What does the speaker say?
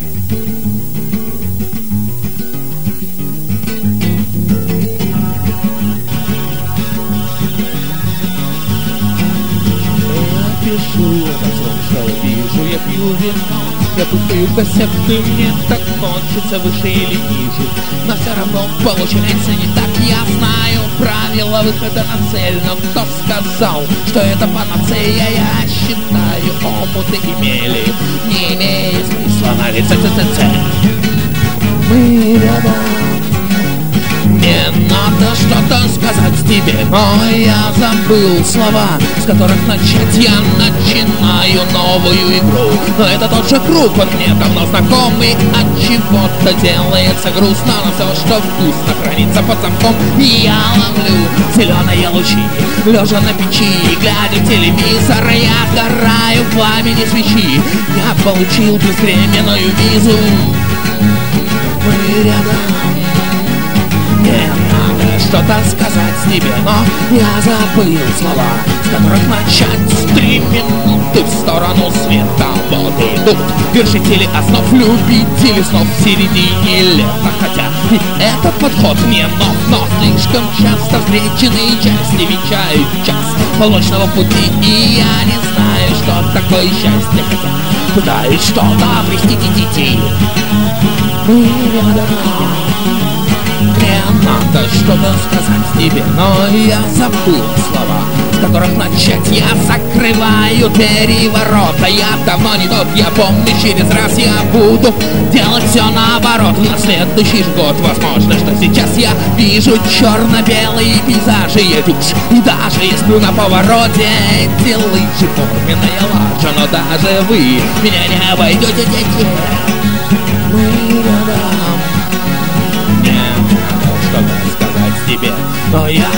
Пишу обо всем, что вижу, я пью вино, я путаю кассеты, мне так хочется выше или ниже, но все равно получается не так. Я знаю правила выхода на цель, но кто сказал, что это панацея? Я считаю, омуты имели, не имеет смысла на лице мы рядом. Мне надо что-то сказать тебе, но я забыл слова, с которых начать. Я начинаю новую игру, но это тот же круг, он мне давно знакомый. От чего-то делается грустно, но все, что вкусно, хранится под замком. И я ловлю зеленые лучи, лежа на печи, глядя в телевизор, я сгораю в пламени свечи. Я получил безвременную визу, мы рядом. Мне надо что-то сказать тебе, но я забыл слова, с которых начать. 3 минуты в сторону света, вот идут вершители основ, любители снов в середине лета. Хотя и этот подход не нов, но слишком часто встреченные части венчают час полночного пути. И я не знаю, что такое счастье, хотя пытаюсь что-то объяснить. Мы рядом. Мне надо что-то сказать тебе, но я забыл слова, с которых начать. Я закрываю двери и ворота, я давно не тот, я помню, через раз я буду делать все наоборот. На следующий год, возможно, что сейчас я вижу черно-белые пейзажи, я дюж, и даже я сплю на повороте. Эти лыжи форменная лажа, но даже вы меня не обойдете, дети. Мы рядом. Что-то сказать тебе, но я